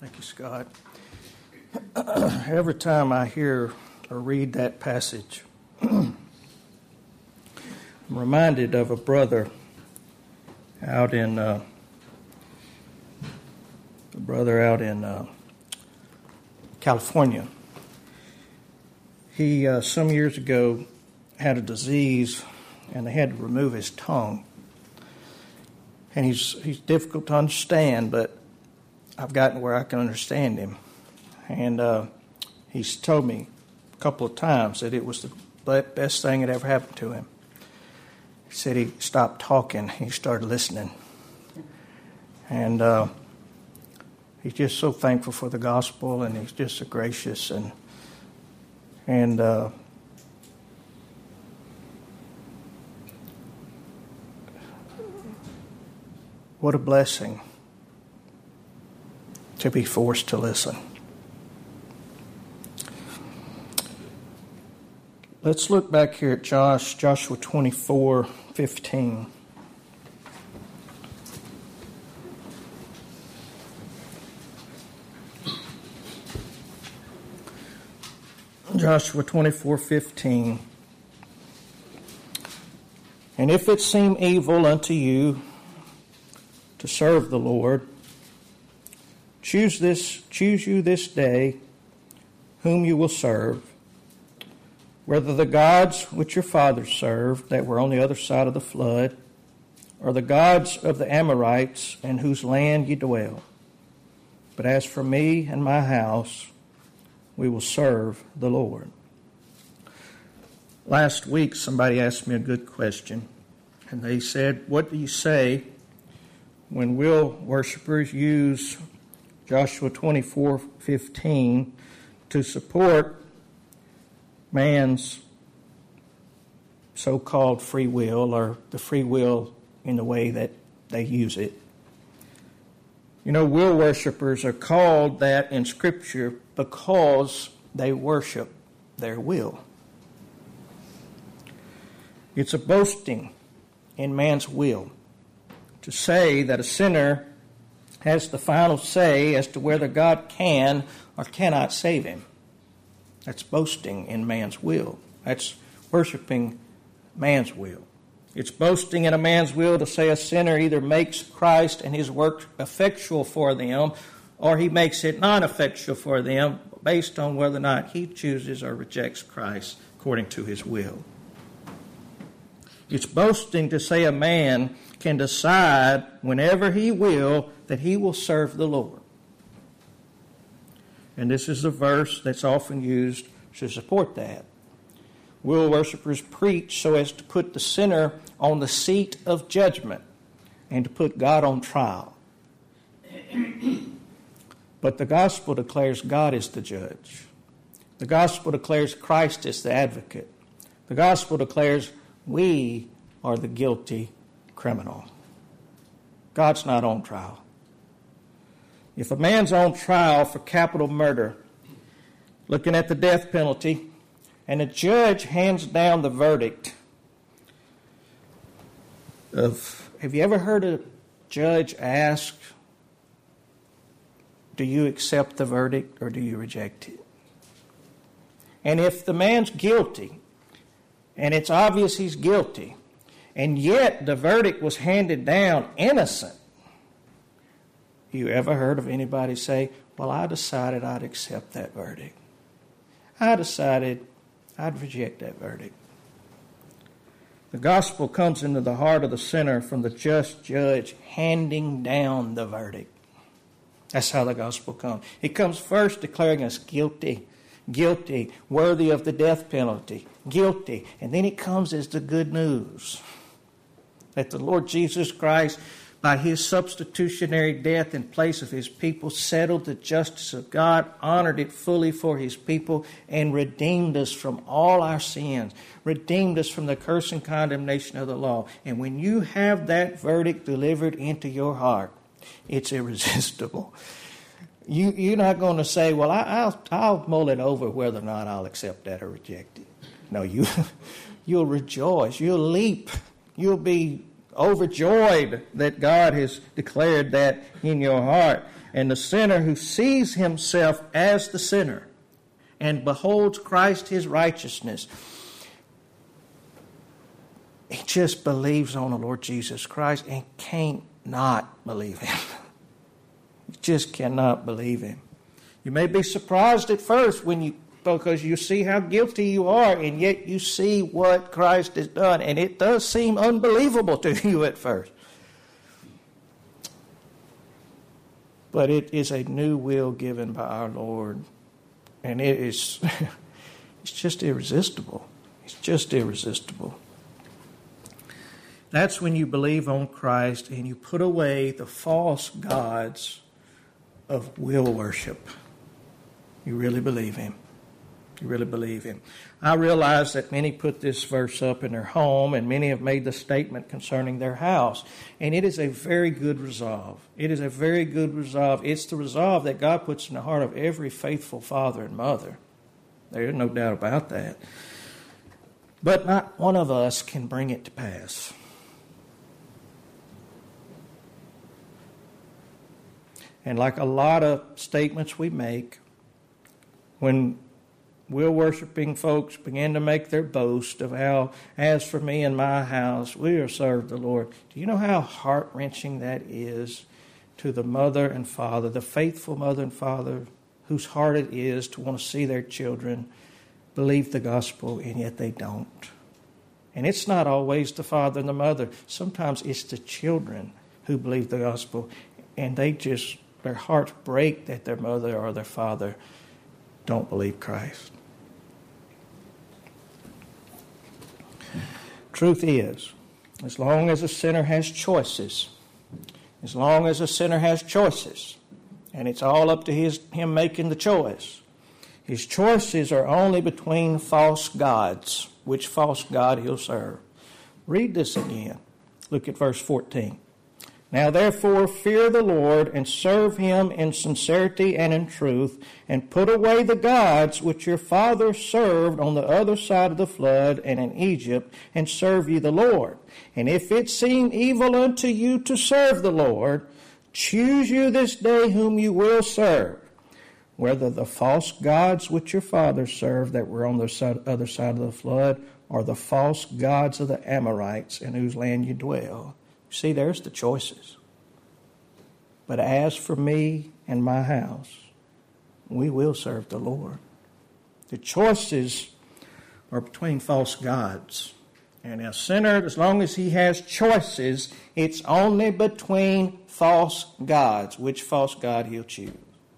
Thank you, Scott. Every time I hear or read that passage, I'm reminded of a brother out in California. He some years ago had a disease, and they had to remove his tongue. And he's difficult to understand, but I've gotten where I can understand him. And he's told me a couple of times that it was the best thing that ever happened to him. He said he stopped talking, he started listening. And he's just so thankful for the gospel, and he's just so gracious and what a blessing to be forced to listen. Let's look back here at Joshua 24:15. Joshua 24:15. And if it seem evil unto you to serve the Lord, choose you this day whom you will serve, whether the gods which your fathers served that were on the other side of the flood, or the gods of the Amorites in whose land ye dwell. But as for me and my house, we will serve the Lord. Last week, somebody asked me a good question, and they said, what do you say when will worshipers use Joshua 24:15 to support man's so-called free will, or the free will in the way that they use it? You know, will worshipers are called that in Scripture because they worship their will. It's a boasting in man's will to say that a sinner has the final say as to whether God can or cannot save him. That's boasting in man's will. That's worshiping man's will. It's boasting in a man's will to say a sinner either makes Christ and his work effectual for them, or he makes it non-effectual for them based on whether or not he chooses or rejects Christ according to his will. It's boasting to say a man can decide whenever he will that he will serve the Lord. And this is a verse that's often used to support that. Will worshipers preach so as to put the sinner on the seat of judgment and to put God on trial. But the gospel declares God is the judge. The gospel declares Christ is the advocate. The gospel declares we are the guilty criminal. God's not on trial. If a man's on trial for capital murder, looking at the death penalty, and the judge hands down the verdict of, have you ever heard a judge ask, do you accept the verdict or do you reject it? And if the man's guilty, and it's obvious he's guilty, and yet the verdict was handed down innocent, you ever heard of anybody say, well, I decided I'd accept that verdict. I decided I'd reject that verdict. The gospel comes into the heart of the sinner from the just judge handing down the verdict. That's how the gospel comes. It comes first declaring us guilty, worthy of the death penalty, guilty. And then it comes as the good news that the Lord Jesus Christ, by his substitutionary death in place of his people, settled the justice of God, honored it fully for his people, and redeemed us from all our sins, redeemed us from the curse and condemnation of the law. And when you have that verdict delivered into your heart, it's irresistible. You're not going to say, well, I'll mull it over whether or not I'll accept that or reject it. No, you'll rejoice. You'll leap. You'll be overjoyed that God has declared that in your heart. And the sinner who sees himself as the sinner and beholds Christ his righteousness, he just believes on the Lord Jesus Christ and can't not believe him. You just cannot believe him. You may be surprised at first because you see how guilty you are, and yet you see what Christ has done, and it does seem unbelievable to you at first. But it is a new will given by our Lord, and it's just irresistible. It's just irresistible. That's when you believe on Christ and you put away the false gods of will worship. You really believe him. You really believe him. I realize that many put this verse up in their home, and many have made the statement concerning their house. And it is a very good resolve. It is a very good resolve. It's the resolve that God puts in the heart of every faithful father and mother. There is no doubt about that. But not one of us can bring it to pass. And like a lot of statements we make, when will-worshiping folks begin to make their boast of how, as for me and my house, we will serve the Lord. Do you know how heart-wrenching that is to the mother and father, the faithful mother and father, whose heart it is to want to see their children believe the gospel, and yet they don't? And it's not always the father and the mother. Sometimes it's the children who believe the gospel, and their hearts break that their mother or their father don't believe Christ. Truth is, as long as a sinner has choices, and it's all up to him making the choice, his choices are only between false gods, which false god he'll serve. Read this again. Look at verse 14. Now therefore fear the Lord and serve him in sincerity and in truth, and put away the gods which your fathers served on the other side of the flood and in Egypt, and serve ye the Lord. And if it seem evil unto you to serve the Lord, choose you this day whom you will serve, whether the false gods which your fathers served that were on the other side of the flood, or the false gods of the Amorites in whose land you dwell. See, there's the choices. But as for me and my house, we will serve the Lord. The choices are between false gods. And a sinner, as long as he has choices, it's only between false gods, which false god he'll choose.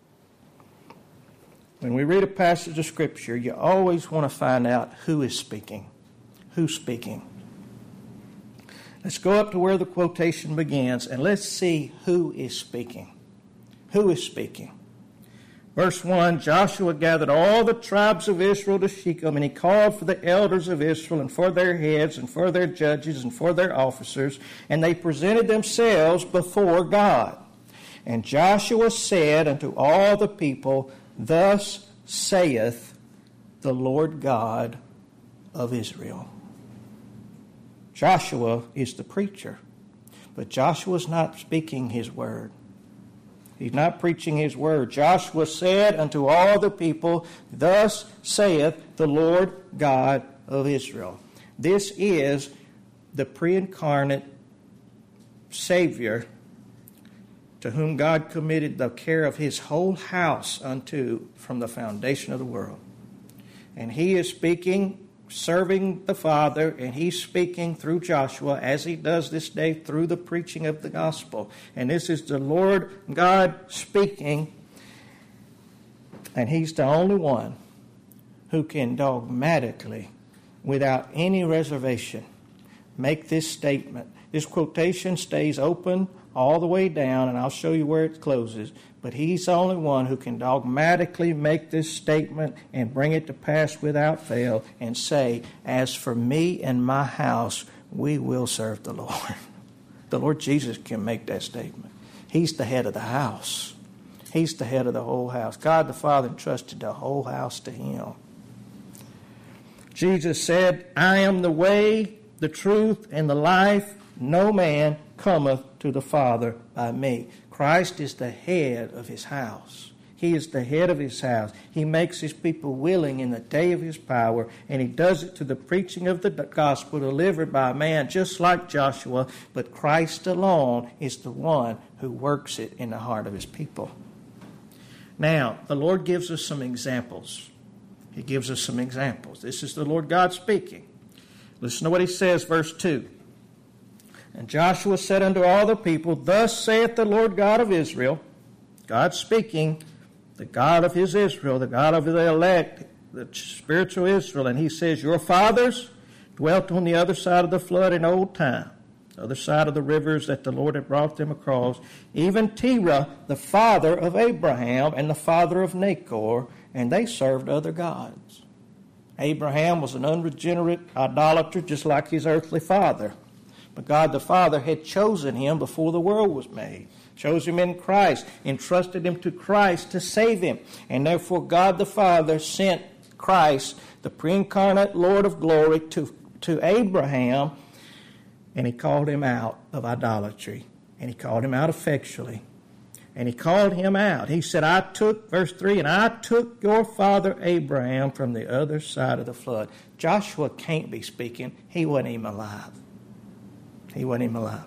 When we read a passage of Scripture, you always want to find out who is speaking. Who's speaking? Let's go up to where the quotation begins, and let's see who is speaking. Who is speaking? Verse 1, Joshua gathered all the tribes of Israel to Shechem, and he called for the elders of Israel, and for their heads, and for their judges, and for their officers, and they presented themselves before God. And Joshua said unto all the people, Thus saith the Lord God of Israel. Joshua is the preacher, but Joshua's not speaking his word. He's not preaching his word. Joshua said unto all the people, Thus saith the Lord God of Israel. This is the pre-incarnate Savior to whom God committed the care of his whole house unto from the foundation of the world. And he is speaking, serving the Father, and he's speaking through Joshua, as he does this day through the preaching of the gospel. And this is the Lord God speaking, and he's the only one who can dogmatically, without any reservation, make this statement. This quotation stays open all the way down, and I'll show you where it closes. But he's the only one who can dogmatically make this statement and bring it to pass without fail and say, As for me and my house, we will serve the Lord. The Lord Jesus can make that statement. He's the head of the house. He's the head of the whole house. God the Father entrusted the whole house to him. Jesus said, I am the way, the truth, and the life. no man cometh to the Father by me. Christ is the head of his house. He is the head of his house. He makes his people willing in the day of his power, and he does it to the preaching of the gospel delivered by a man just like Joshua, but Christ alone is the one who works it in the heart of his people. Now, the Lord gives us some examples. He gives us some examples. This is the Lord God speaking. Listen to what he says, verse 2. And Joshua said unto all the people, Thus saith the Lord God of Israel, God speaking, the God of his Israel, the God of the elect, the spiritual Israel. And he says, Your fathers dwelt on the other side of the flood in old time, the other side of the rivers that the Lord had brought them across, even Terah, the father of Abraham and the father of Nachor, and they served other gods. Abraham was an unregenerate idolater just like his earthly father. But God the Father had chosen him before the world was made. Chose him in Christ, entrusted him to Christ to save him. And therefore God the Father sent Christ, the pre-incarnate Lord of glory, to Abraham, and he called him out of idolatry. And he called him out effectually. And he called him out. He said, verse 3, and I took your father Abraham from the other side of the flood. Joshua can't be speaking. He wasn't even alive. He wasn't even alive.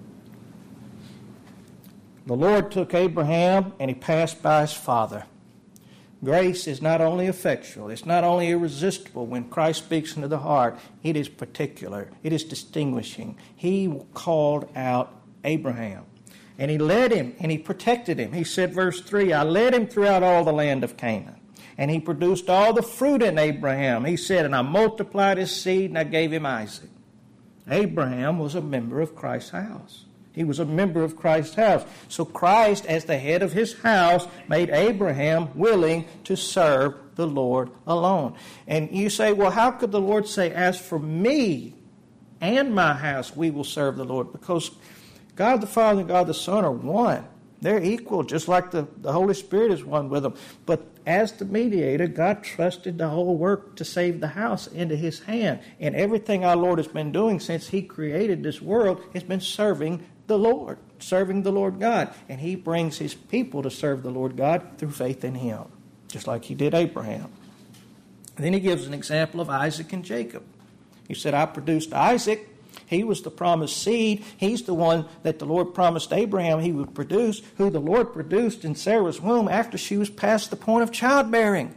The Lord took Abraham and he passed by his father. Grace is not only effectual, it's not only irresistible when Christ speaks into the heart, it is particular, it is distinguishing. He called out Abraham. And he led him and he protected him. He said, verse 3, I led him throughout all the land of Canaan. And he produced all the fruit in Abraham. He said, and I multiplied his seed and I gave him Isaac. Abraham was a member of Christ's house. He was a member of Christ's house. So Christ, as the head of his house, made Abraham willing to serve the Lord alone. And you say, well, how could the Lord say, as for me and my house, we will serve the Lord? Because God the Father and God the Son are one. They're equal, just like the Holy Spirit is one with them. But as the mediator, God trusted the whole work to save the house into his hand. And everything our Lord has been doing since he created this world has been serving the Lord God. And he brings his people to serve the Lord God through faith in him, just like he did Abraham. And then he gives an example of Isaac and Jacob. He said, I produced Isaac. He was the promised seed. He's the one that the Lord promised Abraham he would produce, who the Lord produced in Sarah's womb after she was past the point of childbearing.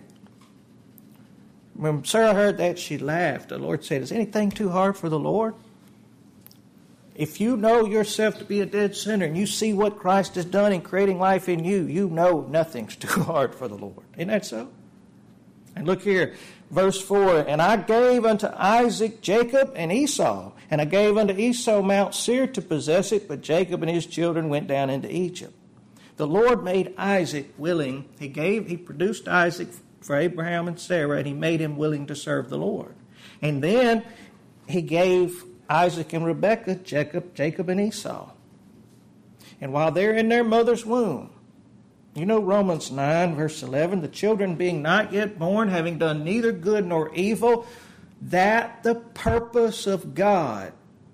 When Sarah heard that, she laughed. The Lord said, is anything too hard for the Lord? If you know yourself to be a dead sinner and you see what Christ has done in creating life in you, you know nothing's too hard for the Lord. Isn't that so? And look here, verse 4, and I gave unto Isaac Jacob and Esau, and I gave unto Esau Mount Seir to possess it, but Jacob and his children went down into Egypt. The Lord made Isaac willing. He produced Isaac for Abraham and Sarah, and he made him willing to serve the Lord. And then he gave Isaac and Rebekah, Jacob and Esau. And while they're in their mother's womb, you know Romans 9, verse 11, the children being not yet born, having done neither good nor evil, that the purpose of God,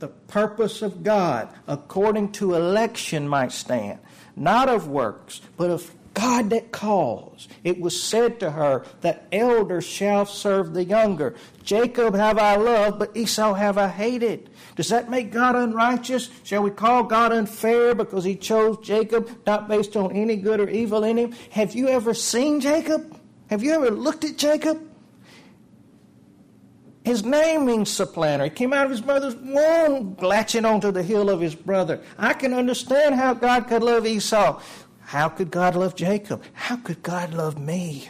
according to election might stand, not of works, but of God that calls. It was said to her, the elder shall serve the younger. Jacob have I loved, but Esau have I hated. Does that make God unrighteous? Shall we call God unfair because he chose Jacob, not based on any good or evil in him? Have you ever seen Jacob? Have you ever looked at Jacob? His name means supplanter. He came out of his mother's womb, latching onto the heel of his brother. I can understand how God could love Esau. How could God love Jacob? How could God love me?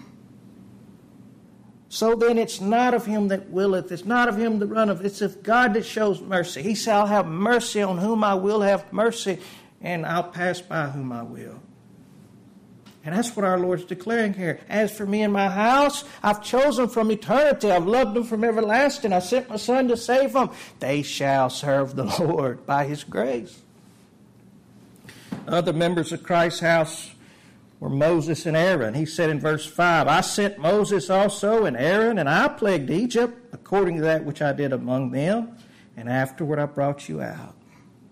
So then it's not of him that willeth, it's not of him that runneth, it's of God that shows mercy. He shall have mercy on whom I will have mercy, and I'll pass by whom I will. And that's what our Lord's declaring here. As for me and my house, I've chosen from eternity. I've loved them from everlasting. I sent my Son to save them. They shall serve the Lord by his grace. Other members of Christ's house were Moses and Aaron. He said in verse 5, I sent Moses also and Aaron, and I plagued Egypt according to that which I did among them, and afterward I brought you out.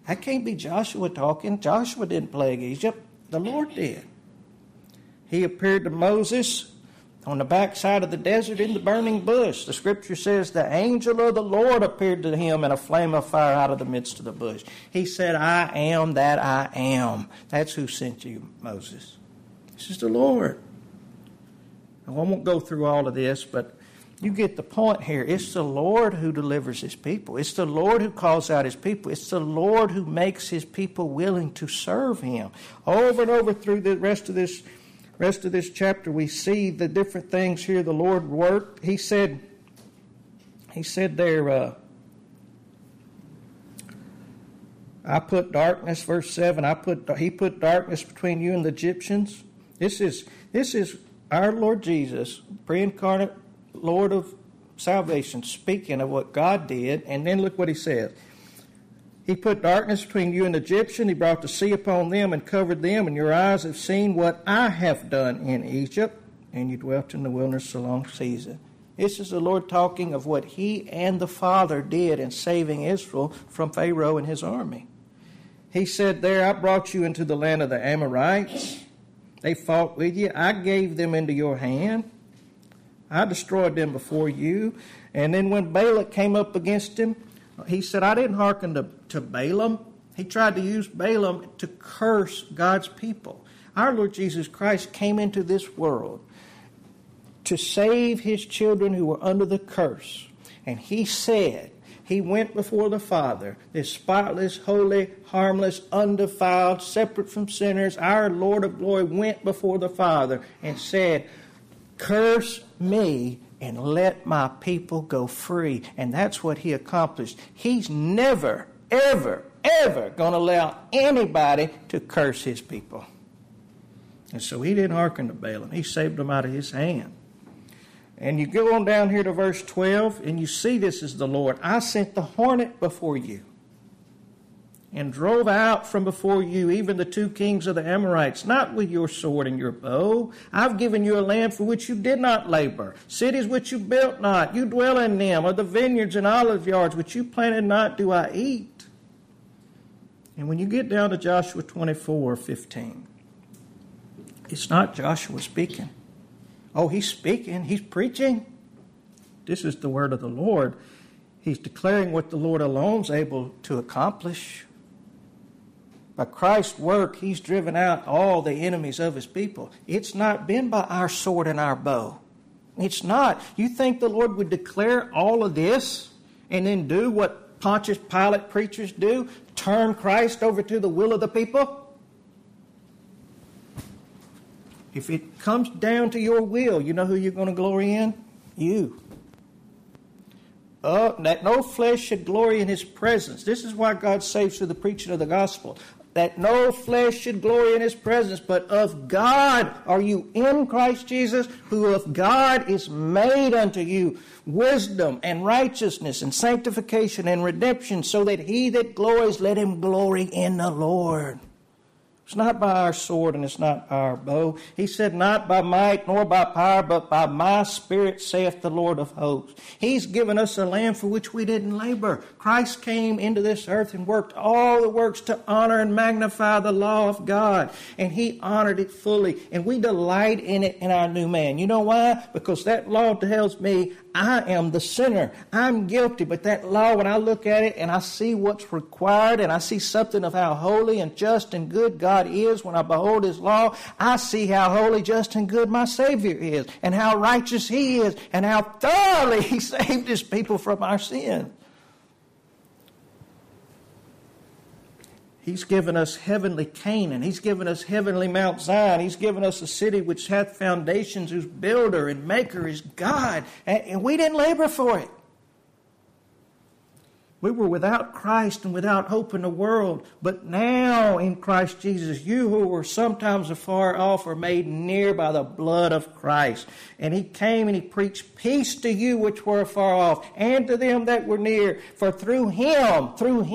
That can't be Joshua talking. Joshua didn't plague Egypt. The Lord did. He appeared to Moses on the backside of the desert in the burning bush. The scripture says the angel of the Lord appeared to him in a flame of fire out of the midst of the bush. He said, I am that I am. That's who sent you, Moses. This is the Lord. Now, I won't go through all of this, but you get the point here. It's the Lord who delivers His people. It's the Lord who calls out His people. It's the Lord who makes His people willing to serve Him. Over and over through the rest of this chapter, we see the different things here the Lord worked. He said there, I put darkness, verse 7, He put darkness between you and the Egyptians. This is our Lord Jesus, pre-incarnate Lord of salvation, speaking of what God did. And then look what He says. He put darkness between you and the Egyptian. He brought the sea upon them and covered them. And your eyes have seen what I have done in Egypt. And you dwelt in the wilderness a long season. This is the Lord talking of what He and the Father did in saving Israel from Pharaoh and his army. He said there, I brought you into the land of the Amorites. They fought with you. I gave them into your hand. I destroyed them before you. And then when Balak came up against him, he said, I didn't hearken to Balaam. He tried to use Balaam to curse God's people. Our Lord Jesus Christ came into this world to save His children who were under the curse. And He said, He went before the Father, this spotless, holy, harmless, undefiled, separate from sinners. Our Lord of glory went before the Father and said, curse me and let my people go free. And that's what He accomplished. He's never, ever, ever going to allow anybody to curse His people. And so He didn't hearken to Balaam. He saved them out of His hand. And you go on down here to verse 12, and you see this is the Lord. I sent the hornet before you and drove out from before you even the 2 kings of the Amorites, not with your sword and your bow. I've given you a land for which you did not labor, cities which you built not, you dwell in them, or the vineyards and olive yards which you planted not do I eat. And when you get down to Joshua 24:15, it's not Joshua speaking. Oh, he's speaking, he's preaching. This is the word of the Lord. He's declaring what the Lord alone is able to accomplish. By Christ's work, He's driven out all the enemies of His people. It's not been by our sword and our bow. It's not. You think the Lord would declare all of this and then do what Pontius Pilate preachers do? Turn Christ over to the will of the people? If it comes down to your will, you know who you're going to glory in? You. That no flesh should glory in His presence. This is why God saves through the preaching of the gospel. That no flesh should glory in His presence, but of God are you in Christ Jesus, who of God is made unto you wisdom and righteousness and sanctification and redemption, so that he that glories, let him glory in the Lord. It's not by our sword and it's not our bow. He said, not by might nor by power, but by my Spirit, saith the Lord of hosts. He's given us a land for which we didn't labor. Christ came into this earth and worked all the works to honor and magnify the law of God. And He honored it fully. And we delight in it in our new man. You know why? Because that law tells me I am the sinner. I'm guilty. But that law, when I look at it and I see what's required and I see something of how holy and just and good God is, when I behold His law, I see how holy, just, and good my Savior is, and how righteous He is, and how thoroughly He saved His people from our sin. He's given us heavenly Canaan. He's given us heavenly Mount Zion. He's given us a city which hath foundations, whose builder and maker is God. And we didn't labor for it. We were without Christ and without hope in the world. But now in Christ Jesus, you who were sometimes afar off are made near by the blood of Christ. And He came and He preached peace to you which were afar off, and to them that were near. For through Him,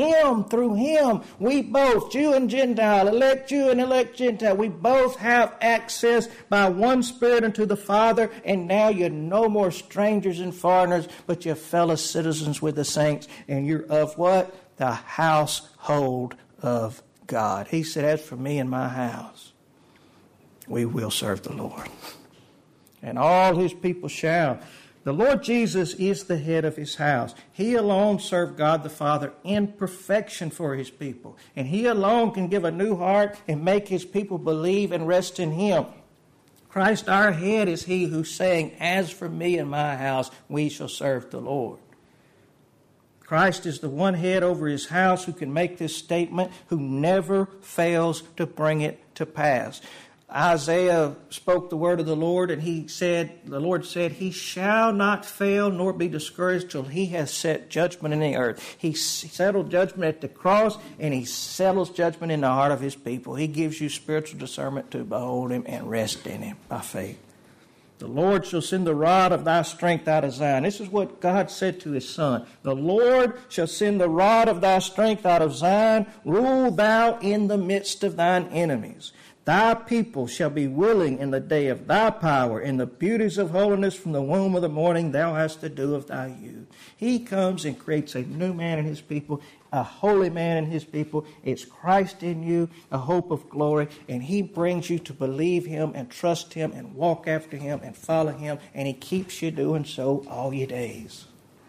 we both, Jew and Gentile, elect Jew and elect Gentile, we both have access by one Spirit unto the Father. And now you're no more strangers and foreigners, but you're fellow citizens with the saints. And you're of what? The household of God. He said, as for me and my house, we will serve the Lord. And all his people shall. The Lord Jesus is the head of his house. He alone served God the Father in perfection for his people. And he alone can give a new heart and make his people believe and rest in him. Christ our head is he who's saying, as for me and my house, we shall serve the Lord. Christ is the one head over his house who can make this statement, who never fails to bring it to pass. Isaiah spoke the word of the Lord, and the Lord said, he shall not fail nor be discouraged till he has set judgment in the earth. He settled judgment at the cross, and he settles judgment in the heart of his people. He gives you spiritual discernment to behold him and rest in him by faith. The Lord shall send the rod of thy strength out of Zion. This is what God said to his son. The Lord shall send the rod of thy strength out of Zion. Rule thou in the midst of thine enemies. Thy people shall be willing in the day of thy power. In the beauties of holiness from the womb of the morning thou hast to do of thy youth. He comes and creates a new man in his people, a holy man in his people. It's Christ in you, a hope of glory. And he brings you to believe him and trust him and walk after him and follow him. And he keeps you doing so all your days.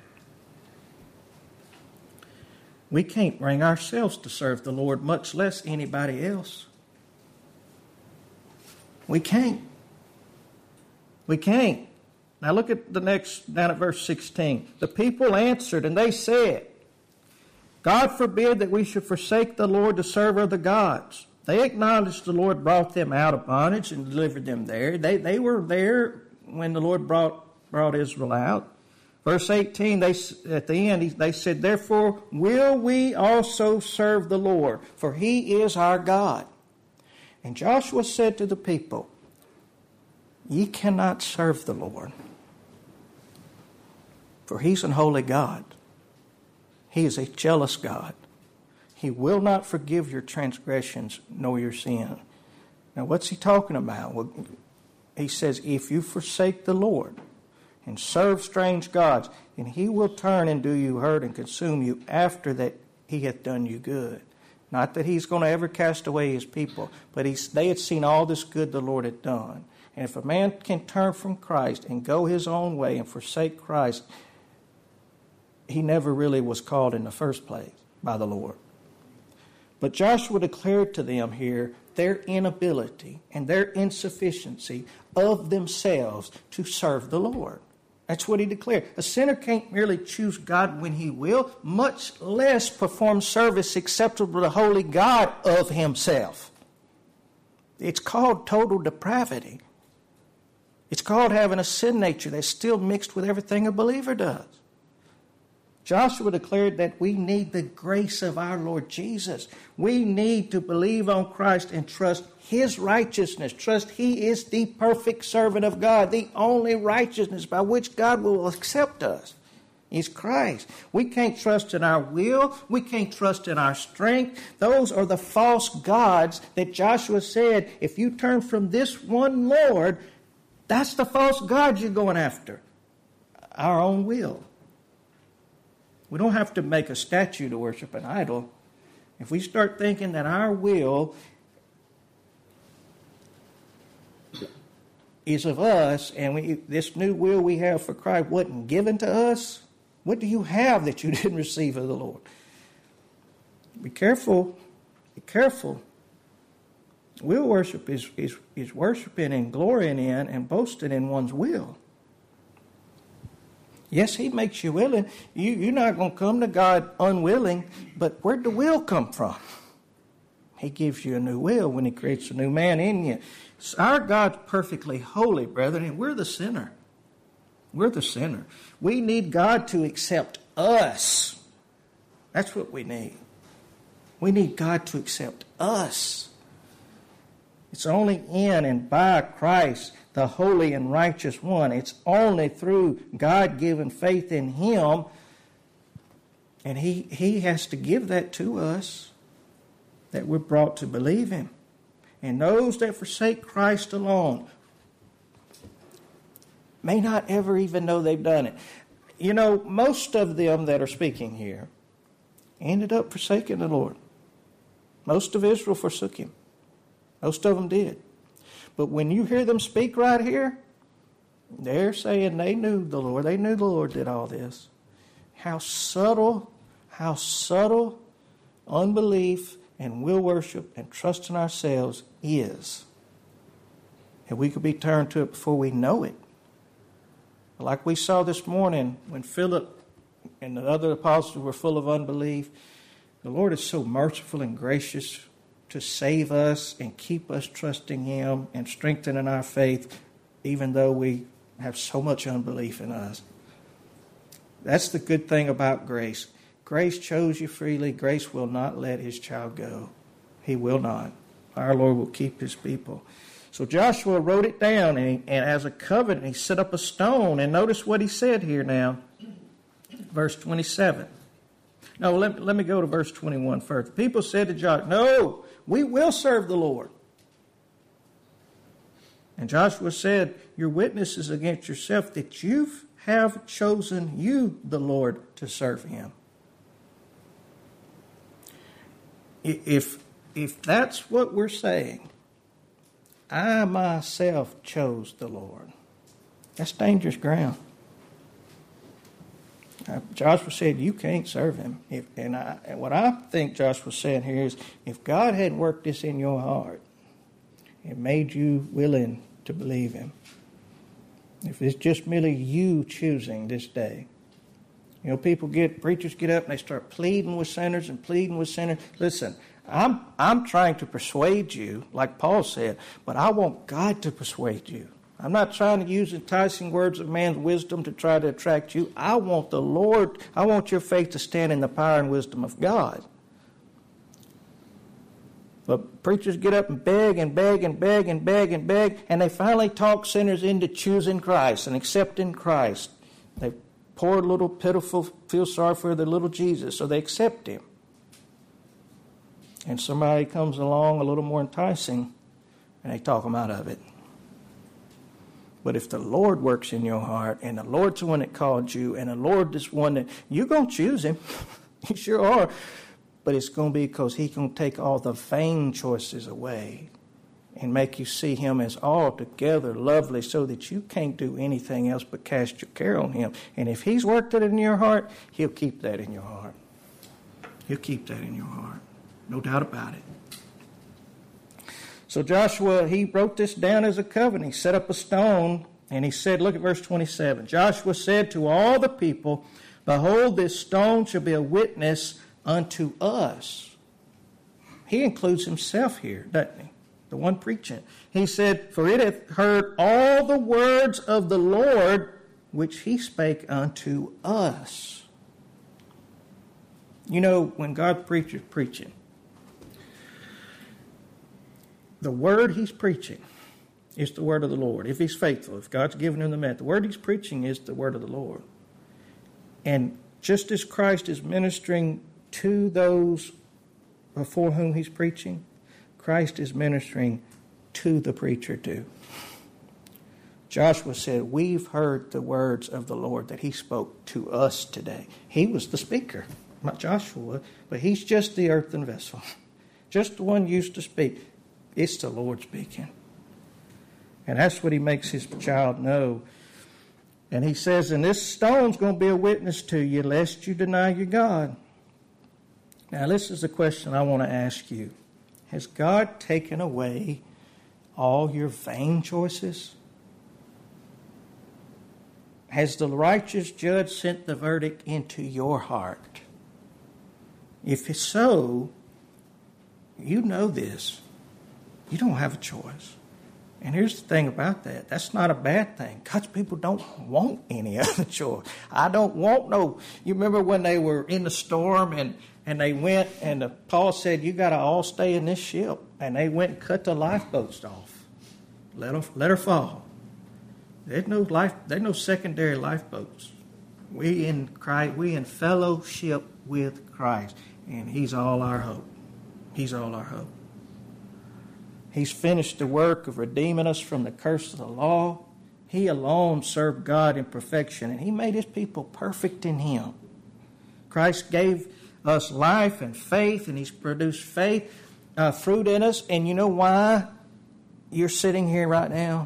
We can't bring ourselves to serve the Lord, much less anybody else. We can't. We can't. Now look at the next, down at verse 16. The people answered, and they said, God forbid that we should forsake the Lord to serve other gods. They acknowledged the Lord brought them out of bondage and delivered them there. They were there when the Lord brought Israel out. Verse 18, at the end, they said, therefore will we also serve the Lord, for he is our God. And Joshua said to the people, ye cannot serve the Lord, for he's an holy God. He is a jealous God. He will not forgive your transgressions nor your sin. Now what's he talking about? Well, he says, if you forsake the Lord and serve strange gods, then he will turn and do you hurt and consume you after that he hath done you good. Not that he's going to ever cast away his people, but they had seen all this good the Lord had done. And if a man can turn from Christ and go his own way and forsake Christ, he never really was called in the first place by the Lord. But Joshua declared to them here their inability and their insufficiency of themselves to serve the Lord. That's what he declared. A sinner can't merely choose God when he will, much less perform service acceptable to the holy God of himself. It's called total depravity. It's called having a sin nature that's still mixed with everything a believer does. Joshua declared that we need the grace of our Lord Jesus. We need to believe on Christ and trust his righteousness. Trust he is the perfect servant of God. The only righteousness by which God will accept us is Christ. We can't trust in our will. We can't trust in our strength. Those are the false gods that Joshua said, if you turn from this one Lord, that's the false God you're going after. Our own will. We don't have to make a statue to worship an idol. If we start thinking that our will is of us, and this new will we have for Christ wasn't given to us, what do you have that you didn't receive of the Lord? Be careful. Be careful. Will worship is worshiping and glorying in and boasting in one's will. Yes, he makes you willing. You're not going to come to God unwilling, but where'd the will come from? He gives you a new will when he creates a new man in you. Our God's perfectly holy, brethren, and we're the sinner. We're the sinner. We need God to accept us. That's what we need. We need God to accept us. It's only in and by Christ, the holy and righteous one. It's only through God-given faith in him. And he has to give that to us, that we're brought to believe him. And those that forsake Christ alone may not ever even know they've done it. You know, most of them that are speaking here ended up forsaking the Lord. Most of Israel forsook him. Most of them did. But when you hear them speak right here, they're saying they knew the Lord. They knew the Lord did all this. How subtle unbelief and will worship and trust in ourselves is. And we could be turned to it before we know it. Like we saw this morning when Philip and the other apostles were full of unbelief, the Lord is so merciful and gracious to save us and keep us trusting Him and strengthening our faith, even though we have so much unbelief in us. That's the good thing about grace. Grace chose you freely. Grace will not let His child go. He will not. Our Lord will keep His people. So Joshua wrote it down, and as a covenant, he set up a stone. And notice what he said here now. Verse 27. No, let me go to verse 21 first. The people said to Joshua, "No, we will serve the Lord." And Joshua said, "Your witness is against yourself that you have chosen you, the Lord, to serve Him." If that's what we're saying, I myself chose the Lord, that's dangerous ground. Joshua said, you can't serve Him. And what I think Joshua's saying here is, if God hadn't worked this in your heart and made you willing to believe Him, if it's just merely you choosing this day. You know, preachers get up and they start pleading with sinners and pleading with sinners. Listen, I'm trying to persuade you, like Paul said, but I want God to persuade you. I'm not trying to use enticing words of man's wisdom to try to attract you. I want the Lord, I want your faith to stand in the power and wisdom of God. But preachers get up and beg and beg and beg and beg and beg, and they finally talk sinners into choosing Christ and accepting Christ. They poor little pitiful, feel sorry for their little Jesus, so they accept Him. And somebody comes along a little more enticing, and they talk them out of it. But if the Lord works in your heart, and the Lord's the one that called you, and the Lord is one that you're going to choose Him, you sure are. But it's going to be because He's going to take all the vain choices away and make you see Him as altogether lovely, so that you can't do anything else but cast your care on Him. And if He's worked it in your heart, He'll keep that in your heart. He'll keep that in your heart. No doubt about it. So Joshua, he wrote this down as a covenant. He set up a stone, and he said, look at verse 27. Joshua said to all the people, "Behold, this stone shall be a witness unto us." He includes himself here, doesn't he? The one preaching. He said, "For it hath heard all the words of the Lord, which He spake unto us." You know, when God preaches preaching, the word He's preaching is the word of the Lord. If He's faithful, if God's given him the message, the word He's preaching is the word of the Lord. And just as Christ is ministering to those before whom He's preaching, Christ is ministering to the preacher too. Joshua said, we've heard the words of the Lord that He spoke to us today. He was the speaker, not Joshua, but he's just the earthen vessel, just the one used to speak. It's the Lord speaking. And that's what He makes His child know. And He says, and this stone's going to be a witness to you, lest you deny your God. Now, this is the question I want to ask you. Has God taken away all your vain choices? Has the righteous judge sent the verdict into your heart? If it's so, you know this. You don't have a choice. And here's the thing about that. That's not a bad thing. God's people don't want any other choice. I don't want no... You remember when they were in the storm and they went and Paul said, you got to all stay in this ship. And they went and cut the lifeboats off. Let her fall. There's no secondary lifeboats. We in Christ, we in fellowship with Christ. And He's all our hope. He's all our hope. He's finished the work of redeeming us from the curse of the law. He alone served God in perfection, and He made His people perfect in Him. Christ gave us life and faith, and He's produced faith fruit in us. And you know why you're sitting here right now?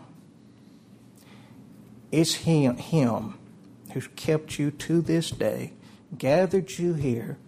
It's Him who's kept you to this day, gathered you here,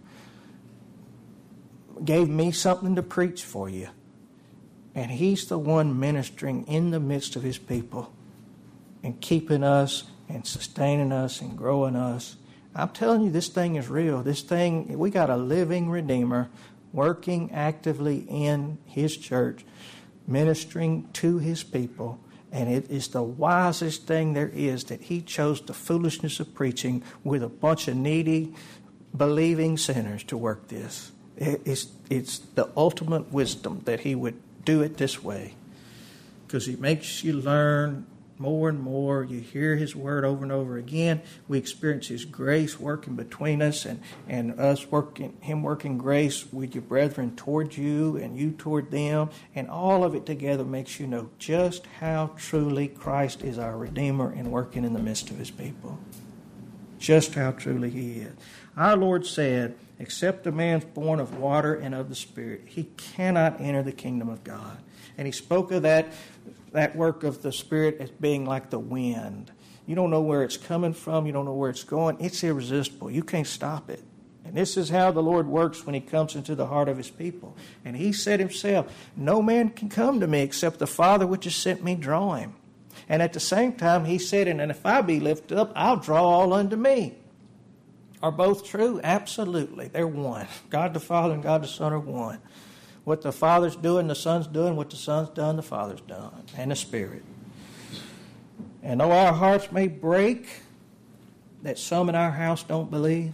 gave me something to preach for you. And He's the one ministering in the midst of His people and keeping us and sustaining us and growing us. I'm telling you, this thing is real. This thing, we got a living Redeemer working actively in His church, ministering to His people. And it is the wisest thing there is that He chose the foolishness of preaching with a bunch of needy, believing sinners to work this. It's the ultimate wisdom that He would do it this way, because He makes you learn more and more. You hear His word over and over again. We experience His grace working between us and us working, Him working grace with your brethren toward you and you toward them. And all of it together makes you know just how truly Christ is our Redeemer and working in the midst of His people. Just how truly He is. Our Lord said, except a man's born of water and of the Spirit, he cannot enter the kingdom of God. And He spoke of that work of the Spirit as being like the wind. You don't know where it's coming from. You don't know where it's going. It's irresistible. You can't stop it. And this is how the Lord works when He comes into the heart of His people. And He said Himself, no man can come to me except the Father which has sent me draw him. And at the same time, He said, and if I be lifted up, I'll draw all unto me. Are both true? Absolutely. They're one. God the Father and God the Son are one. What the Father's doing, the Son's doing. What the Son's done, the Father's done. And the Spirit. And though our hearts may break that some in our house don't believe,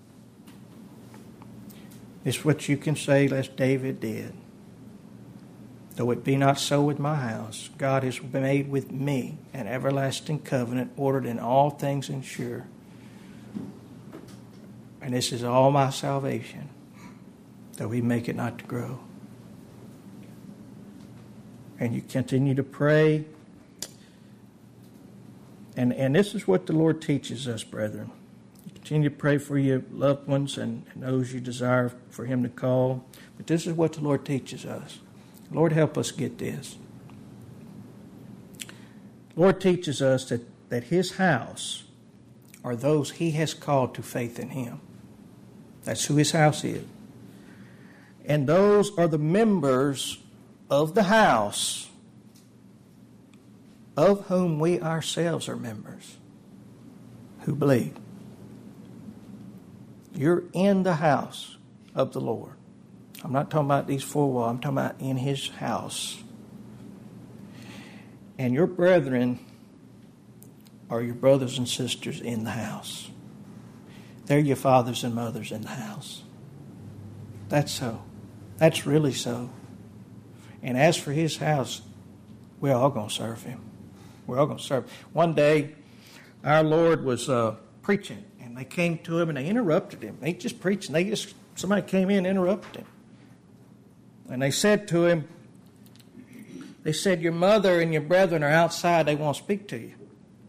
it's what you can say, as David did. Though it be not so with my house, God has made with me an everlasting covenant, ordered in all things and sure. And this is all my salvation, though He make it not to grow. And you continue to pray. And this is what the Lord teaches us, brethren. You continue to pray for your loved ones and those you desire for Him to call. But this is what the Lord teaches us. Lord, help us get this. Lord teaches us that His house are those He has called to faith in Him. That's who His house is. And those are the members of the house of whom we ourselves are members who believe. You're in the house of the Lord. I'm not talking about these four walls. I'm talking about in His house. And your brethren are your brothers and sisters in the house. They're your fathers and mothers in the house. That's so. That's really so. And as for His house, we're all going to serve Him. We're all going to serve. One day, our Lord was preaching, and they came to Him and they interrupted Him. They just preaching. Somebody came in and interrupted Him. And they said to Him, they said, your mother and your brethren are outside. They want to speak to you.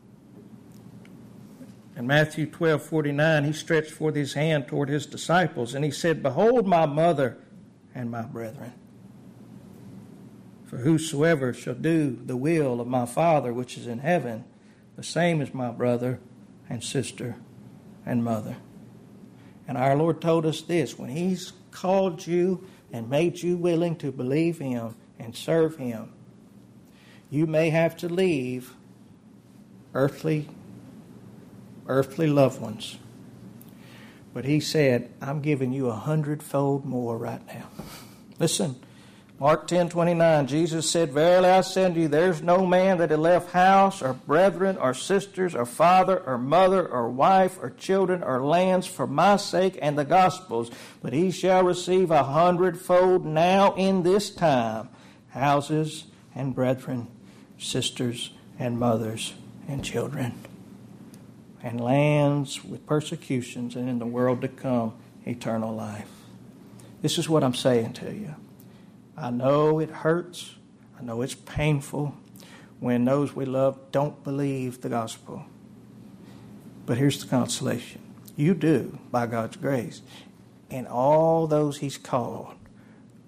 In Matthew 12:49, He stretched forth His hand toward His disciples, and He said, behold my mother and my brethren. For whosoever shall do the will of my Father which is in heaven, the same is my brother and sister and mother. And our Lord told us this, when He's called you and made you willing to believe Him and serve Him, you may have to leave earthly loved ones. But He said, I'm giving you 100-fold more right now. Listen, Mark 10:29, Jesus said, verily I say unto you, there's no man that had left house or brethren or sisters or father or mother or wife or children or lands for my sake and the gospel's, but he shall receive 100-fold now in this time, houses and brethren, sisters and mothers and children, and lands with persecutions, and in the world to come, eternal life. This is what I'm saying to you. I know it hurts. I know it's painful when those we love don't believe the gospel. But here's the consolation. You do, by God's grace. And all those He's called,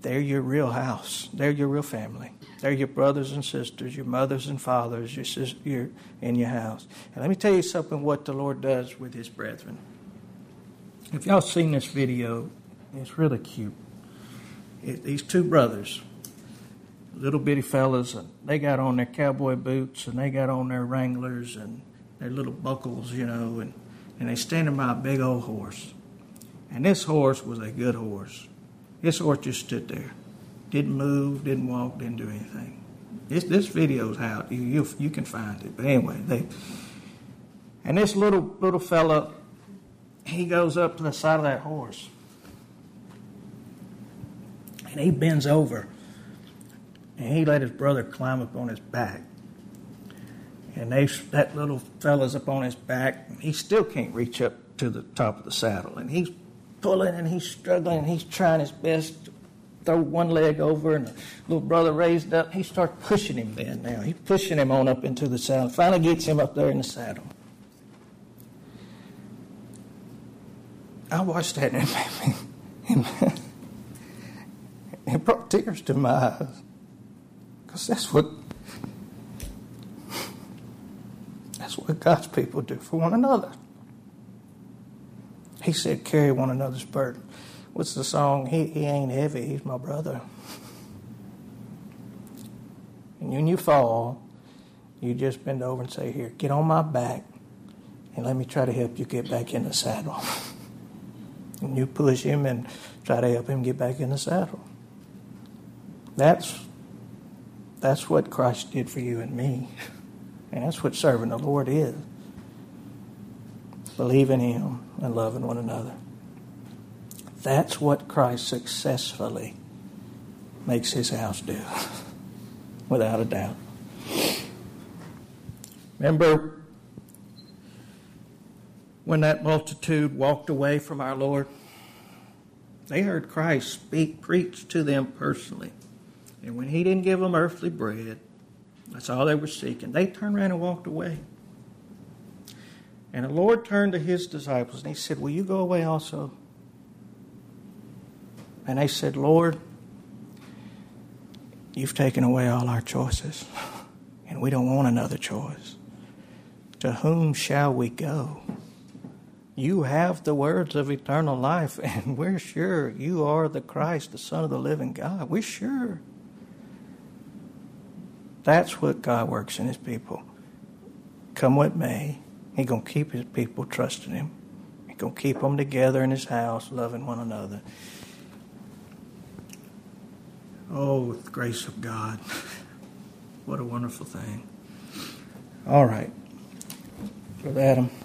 they're your real house. They're your real family. They're your brothers and sisters, your mothers and fathers, your in your house. And let me tell you something what the Lord does with his brethren. If y'all seen this video, it's really cute. These two brothers, little bitty fellas, and they got on their cowboy boots and they got on their Wranglers and their little buckles, and they standing by a big old horse. And this horse was a good horse. This horse just stood there. Didn't move, didn't walk, didn't do anything. This video's out. You can find it. But anyway, and this little fella, he goes up to the side of that horse. And he bends over. And he let his brother climb up on his back. And that little fella's up on his back. He still can't reach up to the top of the saddle. And he's pulling and he's struggling and he's trying his best to throw one leg over. And the little brother raised up. He starts pushing him then now. He's pushing him on up into the saddle. Finally gets him up there in the saddle. I watched that and it brought tears to my eyes. Because that's what God's people do for one another. He said, carry one another's burden. What's the song? He ain't heavy, he's my brother. And when you fall, you just bend over and say, here, get on my back and let me try to help you get back in the saddle. And you push him and try to help him get back in the saddle. That's what Christ did for you and me. And that's what serving the Lord is. Believing him and loving one another. That's what Christ successfully makes his house do. Without a doubt. Remember when that multitude walked away from our Lord? They heard Christ preach to them personally. And when he didn't give them earthly bread, that's all they were seeking. They turned around and walked away. And the Lord turned to his disciples and he said, will you go away also? And they said, Lord, you've taken away all our choices. And we don't want another choice. To whom shall we go? You have the words of eternal life. And we're sure you are the Christ, the Son of the living God. We're sure. That's what God works in his people. Come what may, he's going to keep his people trusting him. He's going to keep them together in his house, loving one another. Oh, the grace of God. What a wonderful thing. All right. Brother Adam.